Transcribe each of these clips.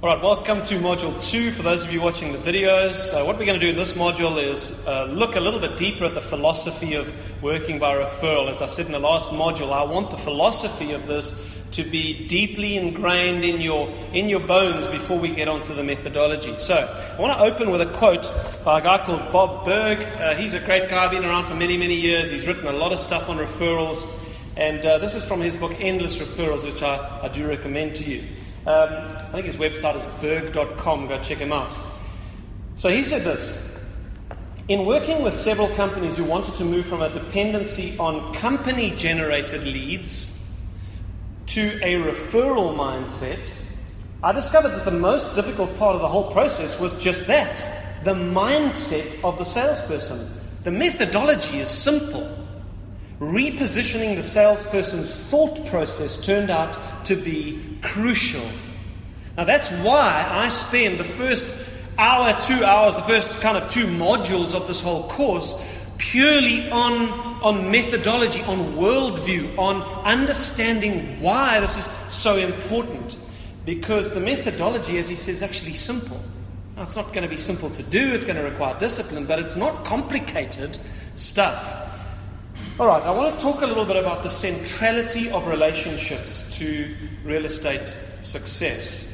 Alright, welcome to Module 2 for those of you watching the videos. What we're going to do in this module is look a little bit deeper at the philosophy of working by referral. As I said in the last module, I want the philosophy of this to be deeply ingrained in your bones before we get onto the methodology. So, I want to open with a quote by a guy called Bob Burg. He's a great guy, been around for many, many years. He's written a lot of stuff on referrals. And this is from his book, Endless Referrals, which I do recommend to you. I think his website is berg.com. Go check him out. So he said this: in working with several companies who wanted to move from a dependency on company-generated leads to a referral mindset, I discovered that the most difficult part of the whole process was just that, the mindset of the salesperson. The methodology is simple. Repositioning the salesperson's thought process turned out to be crucial. Now that's why I spend the first hour, 2 hours, the first kind of 2 modules of this whole course purely on methodology, on worldview, on understanding why this is so important. Because the methodology, as he says, is actually simple. Now, it's not going to be simple to do, it's going to require discipline, but it's not complicated stuff. All right, I want to talk a little bit about the centrality of relationships to real estate success.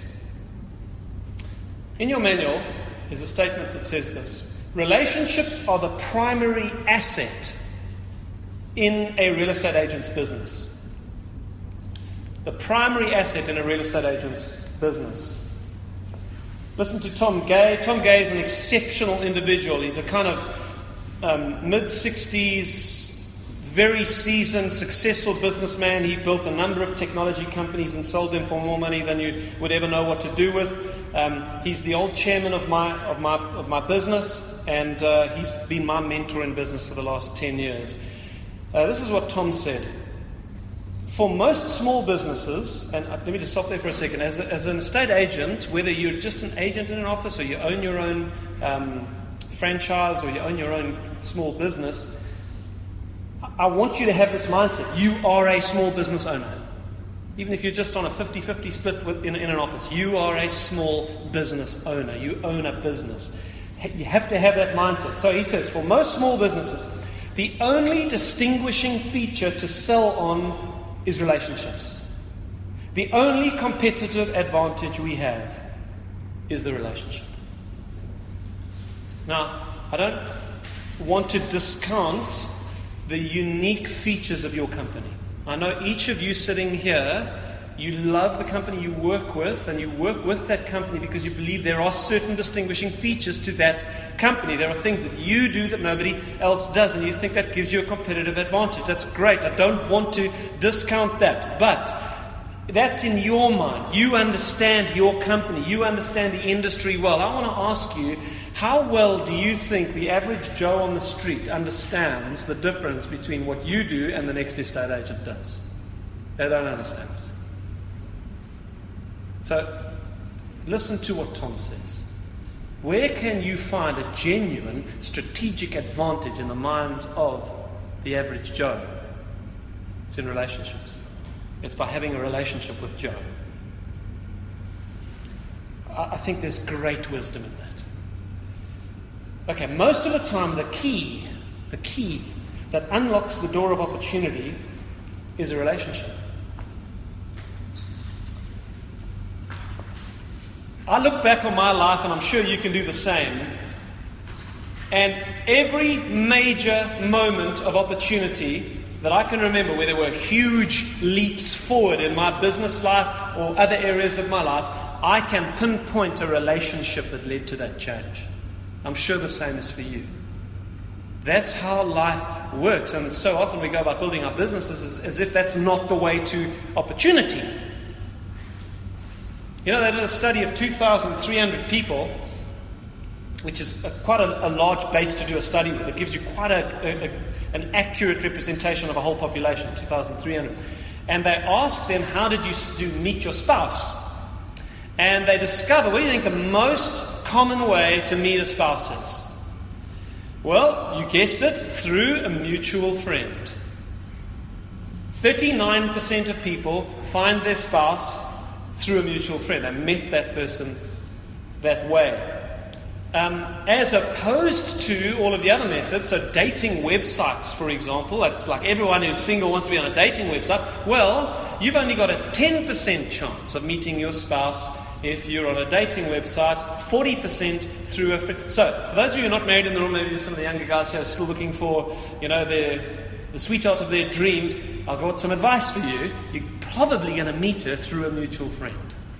In your manual is a statement that says this: relationships are the primary asset in a real estate agent's business. The primary asset in a real estate agent's business. Listen to Tom Gay. Tom Gay is an exceptional individual. He's a kind of mid-60s, very seasoned, successful businessman. He built a number of technology companies and sold them for more money than you would ever know what to do with. He's the old chairman of my business, and he's been my mentor in business for the last 10 years. This is what Tom said. For most small businesses, and let me just stop there for a second, as an estate agent, whether you're just an agent in an office or you own your own franchise or you own your own small business, I want you to have this mindset. You are a small business owner. Even if you're just on a 50-50 split in an office, you are a small business owner. You own a business. You have to have that mindset. So he says, for most small businesses, the only distinguishing feature to sell on is relationships. The only competitive advantage we have is the relationship. Now, I don't want to discount the unique features of your company. I know each of you sitting here, you love the company you work with, and you work with that company because you believe there are certain distinguishing features to that company. There are things that you do that nobody else does, and you think that gives you a competitive advantage. That's great. I don't want to discount that, but that's in your mind. You understand your company. You understand the industry well. I want to ask you, how well do you think the average Joe on the street understands the difference between what you do and the next estate agent does? They don't understand it. So, listen to what Tom says. Where can you find a genuine strategic advantage in the minds of the average Joe? It's in relationships. It's by having a relationship with Joe. I think there's great wisdom in that. Okay, most of the time the key that unlocks the door of opportunity is a relationship. I look back on my life, and I'm sure you can do the same, and every major moment of opportunity that I can remember where there were huge leaps forward in my business life or other areas of my life, I can pinpoint a relationship that led to that change. I'm sure the same is for you. That's how life works, and so often we go about building our businesses as if that's not the way to opportunity. You know, they did a study of 2,300 people, which is quite a large base to do a study with. It gives you quite an accurate representation of a whole population, 2,300. And they asked them, how did you meet your spouse? And they discovered, what do you think the most common way to meet a spouse is? Well, you guessed it, through a mutual friend. 39% of people find their spouse through a mutual friend. They met that person that way. As opposed to all of the other methods, so dating websites, for example, that's like everyone who's single wants to be on a dating website. Well, you've only got a 10% chance of meeting your spouse if you're on a dating website, 40% through a friend. So, for those of you who are not married in the room, maybe there's some of the younger guys here are still looking for, the sweetheart of their dreams. I've got some advice for you. You're probably going to meet her through a mutual friend.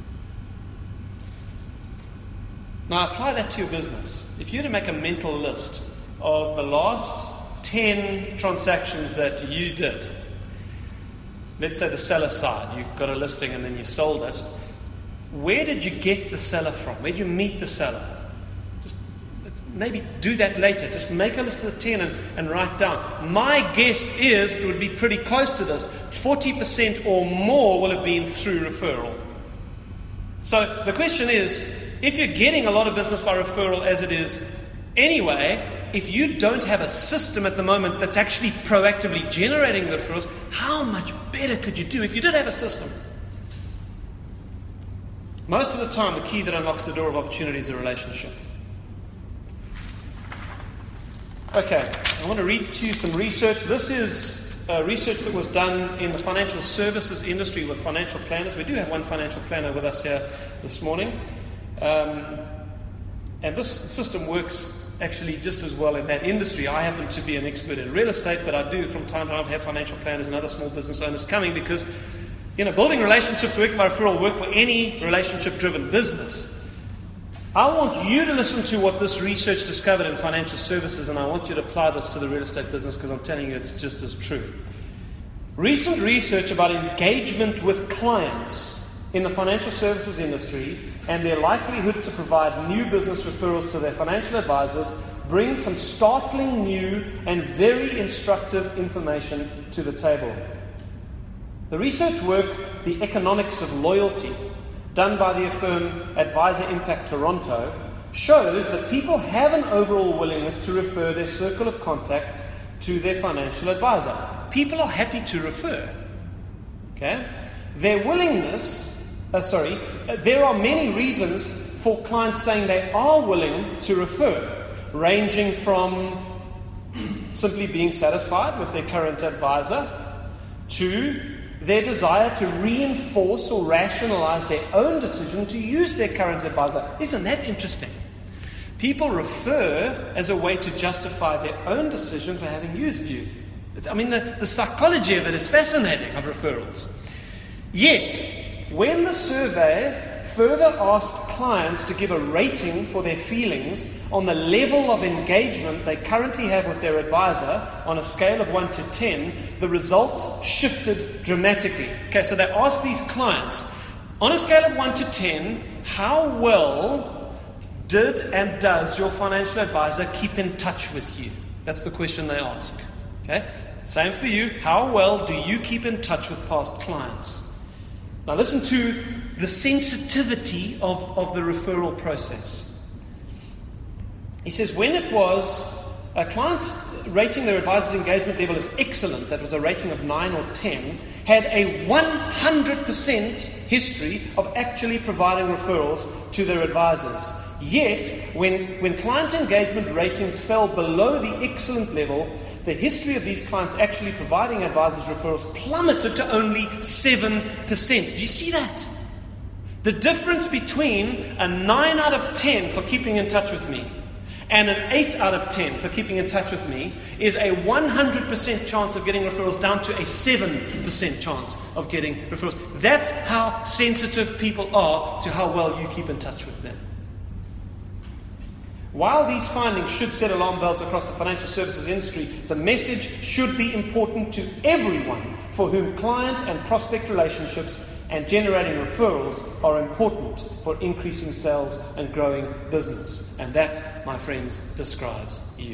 Now apply that to your business. If you were to make a mental list of the last 10 transactions that you did, let's say the seller side, you've got a listing and then you sold it, where did you get the seller from? Where did you meet the seller? Just maybe do that later. Just make a list of the 10 and write down. My guess is it would be pretty close to this. 40% or more will have been through referral. So the question is, if you're getting a lot of business by referral as it is anyway, if you don't have a system at the moment that's actually proactively generating the referrals, how much better could you do if you did have a system? Most of the time, the key that unlocks the door of opportunity is a relationship. Okay, I want to read to you some research. This is research that was done in the financial services industry with financial planners. We do have one financial planner with us here this morning. And this system works actually just as well in that industry. I happen to be an expert in real estate, but I do from time to time have financial planners and other small business owners coming because, building relationships, working by referral, work for any relationship-driven business. I want you to listen to what this research discovered in financial services, and I want you to apply this to the real estate business because I'm telling you it's just as true. Recent research about engagement with clients in the financial services industry and their likelihood to provide new business referrals to their financial advisors brings some startling new and very instructive information to the table. The research work, The Economics of Loyalty, done by the firm Advisor Impact Toronto, shows that people have an overall willingness to refer their circle of contacts to their financial advisor. People are happy to refer. Okay? Their willingness there are many reasons for clients saying they are willing to refer, ranging from simply being satisfied with their current advisor to their desire to reinforce or rationalize their own decision to use their current advisor. Isn't that interesting? People refer as a way to justify their own decision for having used you. The psychology of it is fascinating, of referrals. Yet, when the survey further asked clients to give a rating for their feelings on the level of engagement they currently have with their advisor on a scale of 1 to 10, the results shifted dramatically. Okay, so they asked these clients, on a scale of 1 to 10, how well did and does your financial advisor keep in touch with you? That's the question they ask. Okay, same for you. How well do you keep in touch with past clients? Now listen to the sensitivity of the referral process. He says when it was clients rating their advisor's engagement level as excellent, that was a rating of 9 or 10, had a 100% history of actually providing referrals to their advisors. Yet, when client engagement ratings fell below the excellent level, the history of these clients actually providing advisors referrals plummeted to only 7%. Do you see that? The difference between a 9 out of 10 for keeping in touch with me and an 8 out of 10 for keeping in touch with me is a 100% chance of getting referrals down to a 7% chance of getting referrals. That's how sensitive people are to how well you keep in touch with them. While these findings should set alarm bells across the financial services industry, the message should be important to everyone for whom client and prospect relationships and generating referrals are important for increasing sales and growing business. And that, my friends, describes you.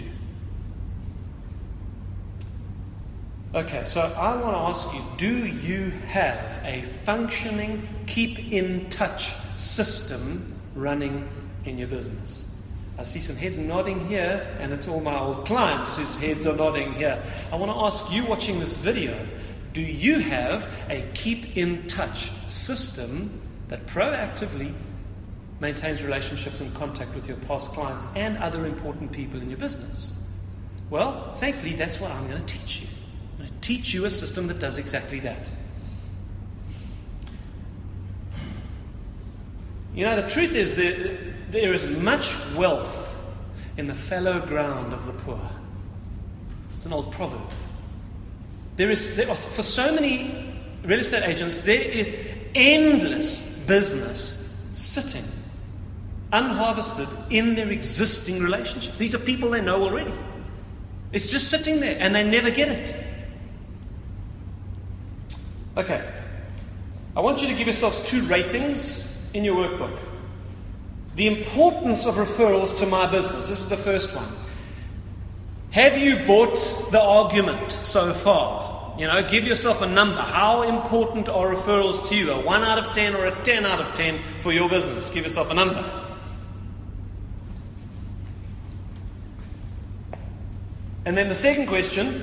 Okay, so I want to ask you, do you have a functioning keep in touch system running in your business? I see some heads nodding here, and it's all my old clients whose heads are nodding here. I want to ask you watching this video, do you have a keep in touch system that proactively maintains relationships and contact with your past clients and other important people in your business? Well, thankfully, that's what I'm going to teach you. I'm going to teach you a system that does exactly that. You know, the truth is that there is much wealth in the fallow ground of the poor. It's an old proverb. There are, for so many real estate agents, there is endless business sitting unharvested in their existing relationships. These are people they know already. It's just sitting there and they never get it. Okay. I want you to give yourselves 2 ratings in your workbook. The importance of referrals to my business. This is the first one. Have you bought the argument so far? You know, give yourself a number. How important are referrals to you? A 1 out of 10 or a 10 out of 10 for your business? Give yourself a number. And then the second question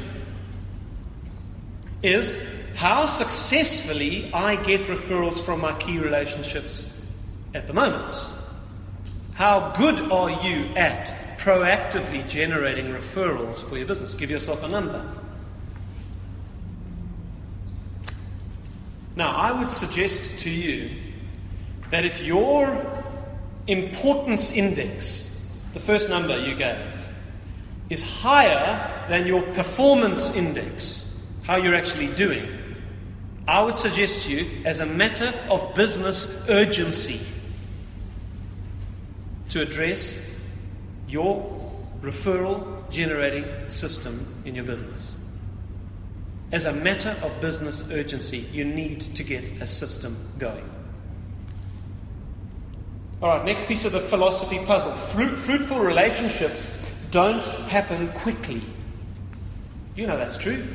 is how successfully I get referrals from my key relationships at the moment. How good are you at proactively generating referrals for your business? Give yourself a number. Now, I would suggest to you that if your importance index, the first number you gave, is higher than your performance index, how you're actually doing, I would suggest to you, as a matter of business urgency, to address your referral generating system in your business. As a matter of business urgency, you need to get a system going. All right, next piece of the philosophy puzzle. Fruitful relationships don't happen quickly. You know that's true.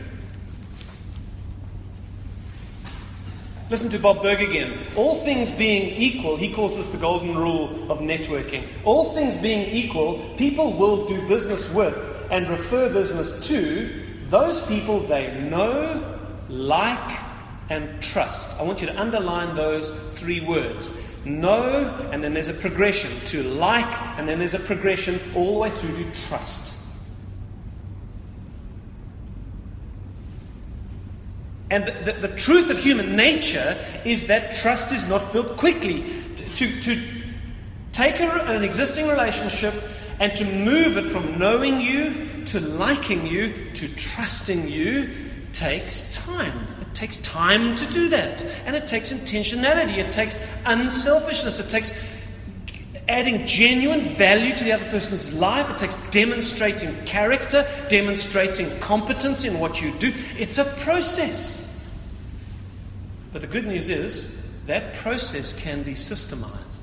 Listen to Bob Burg again. All things being equal, he calls this the golden rule of networking. All things being equal, people will do business with and refer business to those people they know, like, and trust. I want you to underline those 3 words. Know, and then there's a progression to like, and then there's a progression all the way through to trust. And the truth of human nature is that trust is not built quickly. To take an existing relationship and to move it from knowing you to liking you to trusting you takes time. It takes time to do that. And it takes intentionality. It takes unselfishness. It takes adding genuine value to the other person's life. It takes demonstrating character, demonstrating competence in what you do. It's a process. But the good news is that process can be systemized.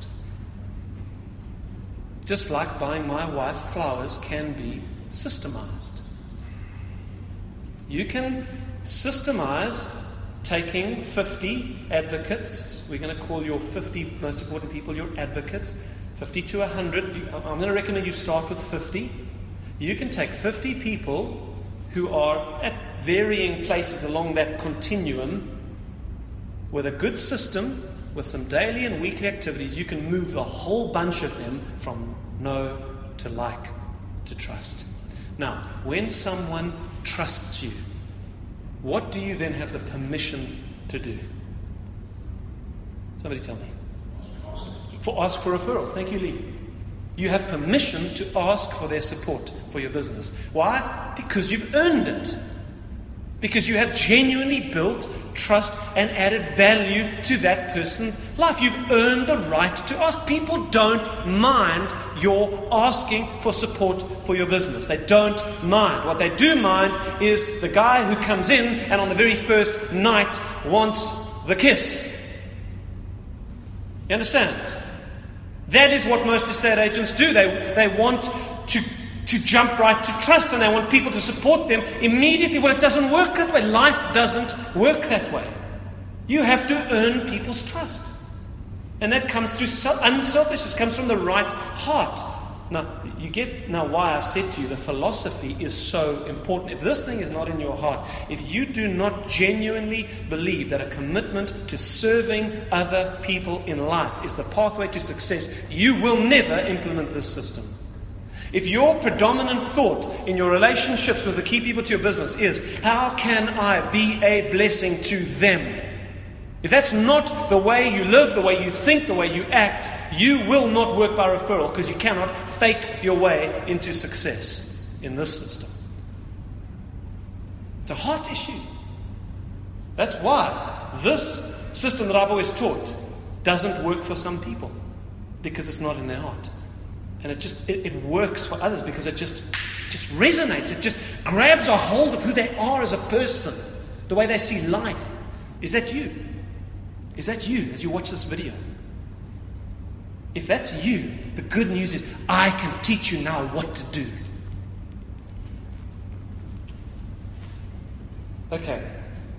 Just like buying my wife flowers can be systemized. You can systemize taking 50 advocates. We're going to call your 50 most important people your advocates. 50 to 100. I'm going to recommend you start with 50. You can take 50 people who are at varying places along that continuum. With a good system, with some daily and weekly activities, you can move the whole bunch of them from know to like to trust. Now, when someone trusts you, what do you then have the permission to do? Somebody tell me. Ask for referrals. Thank you, Lee. You have permission to ask for their support for your business. Why? Because you've earned it. Because you have genuinely built trust and added value to that person's life. You've earned the right to ask. People don't mind your asking for support for your business. They don't mind. What they do mind is the guy who comes in and on the very first night wants the kiss. You understand? That is what most estate agents do. They want to jump right to trust, and they want people to support them immediately. Well, it doesn't work that way. Life doesn't work that way. You have to earn people's trust. And that comes through unselfishness, comes from the right heart. Now, you get now why I've said to you the philosophy is so important. If this thing is not in your heart, if you do not genuinely believe that a commitment to serving other people in life is the pathway to success, you will never implement this system. If your predominant thought in your relationships with the key people to your business is, how can I be a blessing to them? If that's not the way you live, the way you think, the way you act, you will not work by referral, because you cannot fake your way into success in this system. It's a heart issue. That's why this system that I've always taught doesn't work for some people, because it's not in their heart. And it works for others because it just resonates. It just grabs a hold of who they are as a person, the way they see life. Is that you? Is that you as you watch this video? If that's you, the good news is I can teach you now what to do. Okay.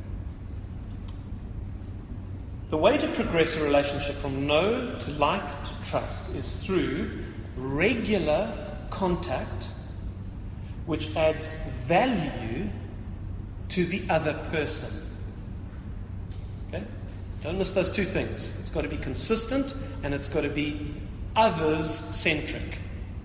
The way to progress a relationship from know to like to trust is through regular contact which adds value to the other person. Okay? Don't miss those two things. It's got to be consistent and it's got to be others-centric.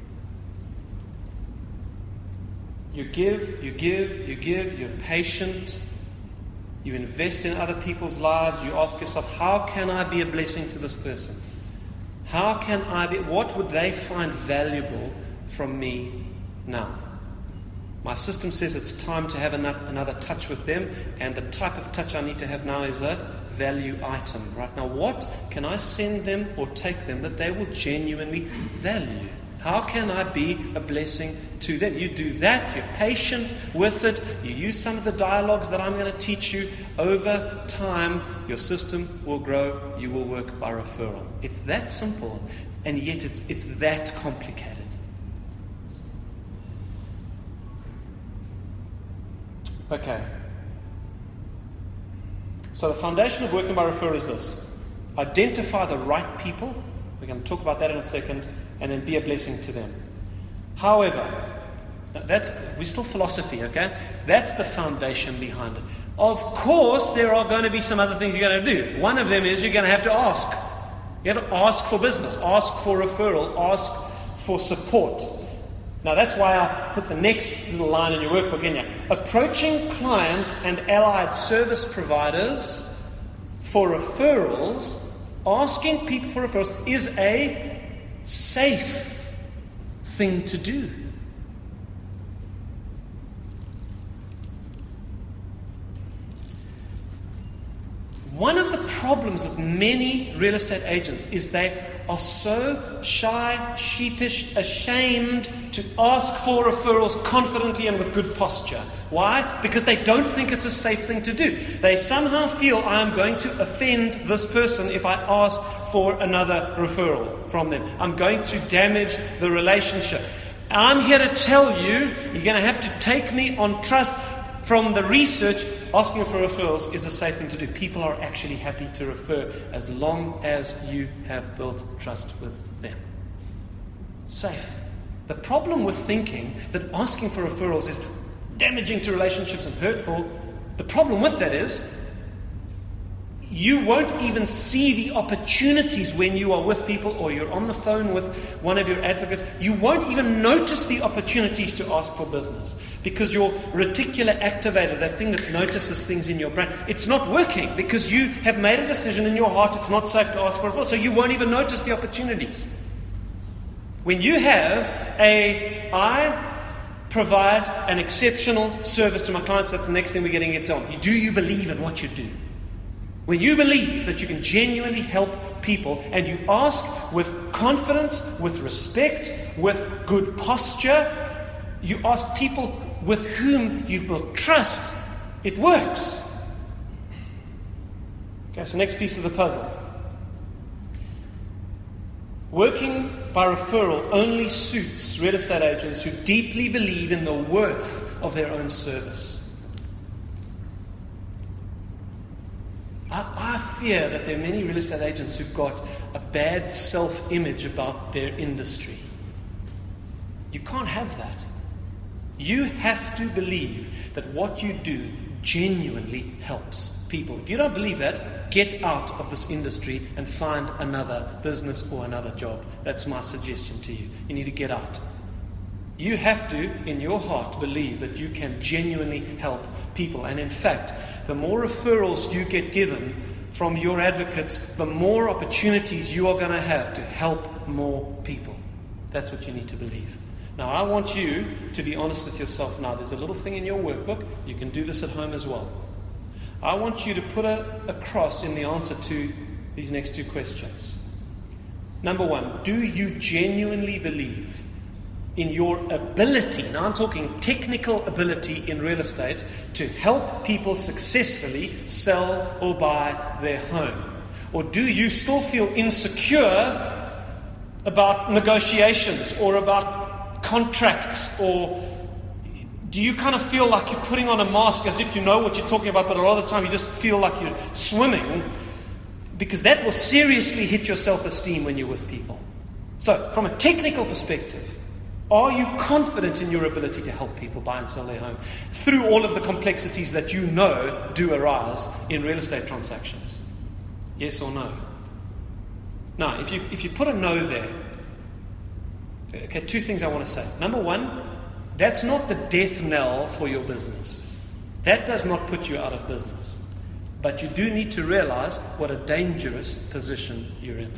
You give, you're patient, you invest in other people's lives, you ask yourself, how can I be a blessing to this person? How can I be, what would they find valuable from me now? My system says it's time to have another touch with them, and the type of touch I need to have now is a value item. Right now, what can I send them or take them that they will genuinely value? How can I be a blessing to them? You do that, you're patient with it, you use some of the dialogues that I'm going to teach you. Over time, your system will grow, you will work by referral. It's that simple, and yet it's that complicated. Okay. So the foundation of working by referral is this. Identify the right people. We're going to talk about that in a second. And then be a blessing to them. However, we're still philosophy, okay? That's the foundation behind it. Of course, there are going to be some other things you're going to do. One of them is you're going to have to ask. You have to ask for business, ask for referral, ask for support. Now, that's why I've put the next little line in your workbook in here. Approaching clients and allied service providers for referrals, asking people for referrals is a safe thing to do. One of the problems with many real estate agents is they are so shy, sheepish, ashamed to ask for referrals confidently and with good posture. Why? Because they don't think it's a safe thing to do. They somehow feel, I'm going to offend this person if I ask for another referral from them. I'm going to damage the relationship. I'm here to tell you, you're going to have to take me on trust. From the research, asking for referrals is a safe thing to do. People are actually happy to refer as long as you have built trust with them. Safe. The problem with thinking that asking for referrals is damaging to relationships and hurtful, the problem with that is you won't even see the opportunities when you are with people or you're on the phone with one of your advocates. You won't even notice the opportunities to ask for business because your reticular activator, that thing that notices things in your brain, it's not working because you have made a decision in your heart it's not safe to ask for referral, so you won't even notice the opportunities. When you have I provide an exceptional service to my clients, that's the next thing we're getting it on. Do you believe in what you do? When you believe that you can genuinely help people and you ask with confidence, with respect, with good posture, you ask people with whom you've built trust, it works. Okay, so next piece of the puzzle. Working by referral only suits real estate agents who deeply believe in the worth of their own service. I fear that there are many real estate agents who've got a bad self-image about their industry. You can't have that. You have to believe that what you do genuinely helps people. If you don't believe that, get out of this industry and find another business or another job. That's my suggestion to you. You need to get out. You have to, in your heart, believe that you can genuinely help people. And in fact, the more referrals you get given from your advocates, the more opportunities you are going to have to help more people. That's what you need to believe. Now, I want you to be honest with yourself now. There's a little thing in your workbook. You can do this at home as well. I want you to put a cross in the answer to these next two questions. Number one, do you genuinely believe in your ability, now I'm talking technical ability in real estate, to help people successfully sell or buy their home? Or do you still feel insecure about negotiations or about contracts? Or do you kind of feel like you're putting on a mask as if you know what you're talking about, but a lot of the time you just feel like you're swimming? Because that will seriously hit your self-esteem when you're with people. So, from a technical perspective, are you confident in your ability to help people buy and sell their home through all of the complexities that you know do arise in real estate transactions? Yes or no? Now, if you put a no there, okay, two things I want to say. Number one, that's not the death knell for your business. That does not put you out of business. But you do need to realize what a dangerous position you're in.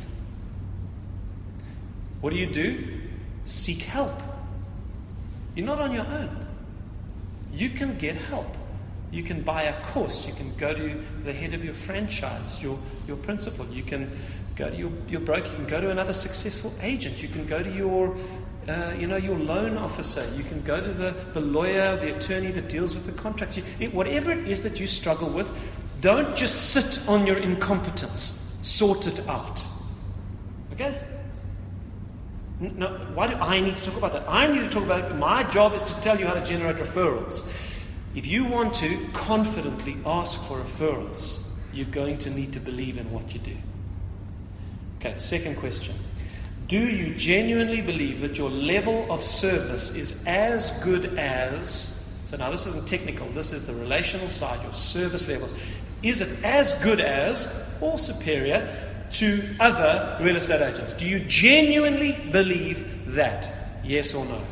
What do? Seek help. You're not on your own. You can get help. You can buy a course. You can go to the head of your franchise, your principal. You can go to your broker. You can go to another successful agent. You can go to your loan officer. You can go to the lawyer, the attorney that deals with the contracts. Whatever it is that you struggle with, don't just sit on your incompetence. Sort it out. Okay? No, why do I need to talk about that? I need to talk about it. My job is to tell you how to generate referrals. If you want to confidently ask for referrals, you're going to need to believe in what you do. Okay, second question. Do you genuinely believe that your level of service is as good as, so now this isn't technical, this is the relational side, your service levels. Is it as good as or superior to other real estate agents? Do you genuinely believe that? Yes or no?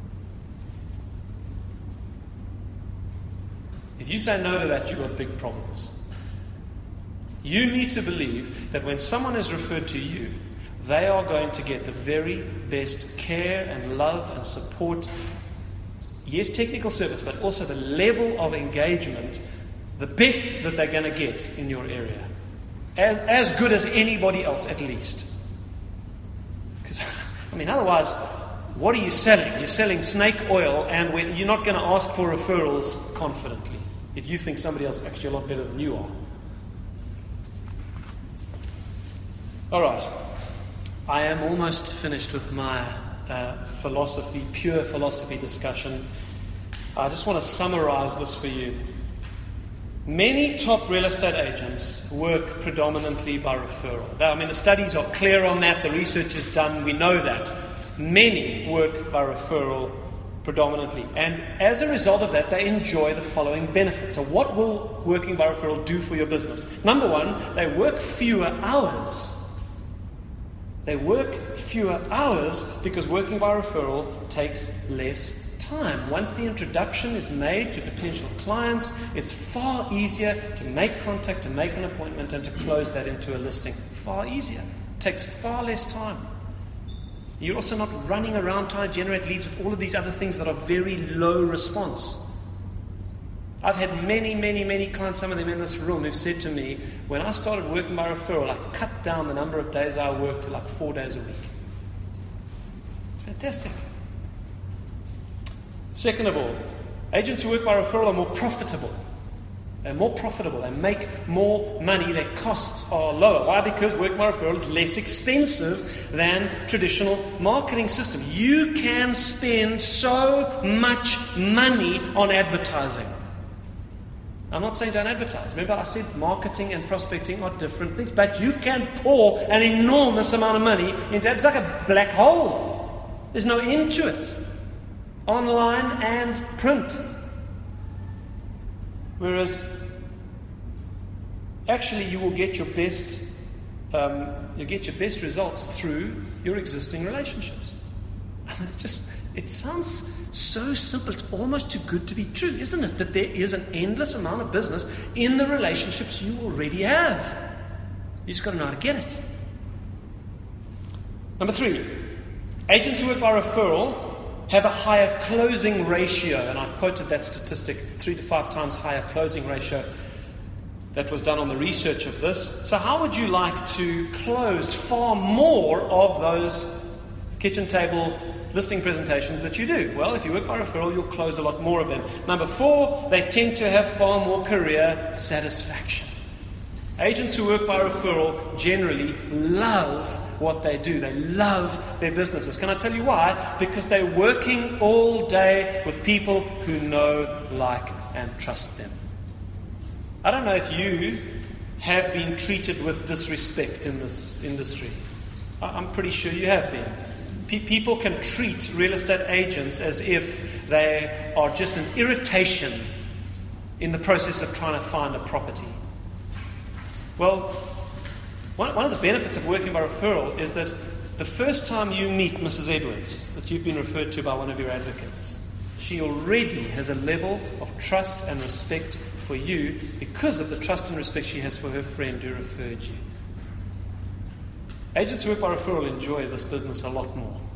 If you say no to that, you've got big problems. You need to believe that when someone is referred to you, they are going to get the very best care and love and support. Yes, technical service, but also the level of engagement, the best that they're going to get in your area. As good as anybody else, at least. Because, otherwise, what are you selling? You're selling snake oil, and when you're not going to ask for referrals confidently if you think somebody else is actually a lot better than you are. All right. I am almost finished with my pure philosophy discussion. I just want to summarize this for you. Many top real estate agents work predominantly by referral. The studies are clear on that. The research is done. We know that. Many work by referral predominantly. And as a result of that, they enjoy the following benefits. So what will working by referral do for your business? Number one, they work fewer hours. They work fewer hours because working by referral takes less time. Once the introduction is made to potential clients, it's far easier to make contact, to make an appointment, and to close that into a listing. Far easier. It takes far less time. You're also not running around trying to generate leads with all of these other things that are very low response. I've had many clients, some of them in this room, who've said to me, when I started working by referral, I cut down the number of days I worked to like 4 days a week. It's fantastic. Second of all, agents who work by referral are more profitable. They're more profitable. They make more money. Their costs are lower. Why? Because working by referral is less expensive than traditional marketing system. You can spend so much money on advertising. I'm not saying don't advertise. Remember, I said marketing and prospecting are different things. But you can pour an enormous amount of money into it. It's like a black hole. There's no end to it. online and print. Whereas actually you will get your best results through your existing relationships. It sounds so simple, it's almost too good to be true, isn't it? That there is an endless amount of business in the relationships you already have. You just got to know how to get it. Number 3, agents who work by referral have a higher closing ratio, and I quoted that statistic, 3 to 5 times higher closing ratio. That was done on the research of this. So how would you like to close far more of those kitchen table listing presentations that you do? Well, if you work by referral, you'll close a lot more of them. Number 4, they tend to have far more career satisfaction. Agents who work by referral generally love what they do. They love their businesses. Can I tell you why? Because they're working all day with people who know, like, and trust them. I don't know if you have been treated with disrespect in this industry. I'm pretty sure you have been. People can treat real estate agents as if they are just an irritation in the process of trying to find a property. Well, one of the benefits of working by referral is that the first time you meet Mrs. Edwards, that you've been referred to by one of your advocates, she already has a level of trust and respect for you because of the trust and respect she has for her friend who referred you. Agents who work by referral enjoy this business a lot more.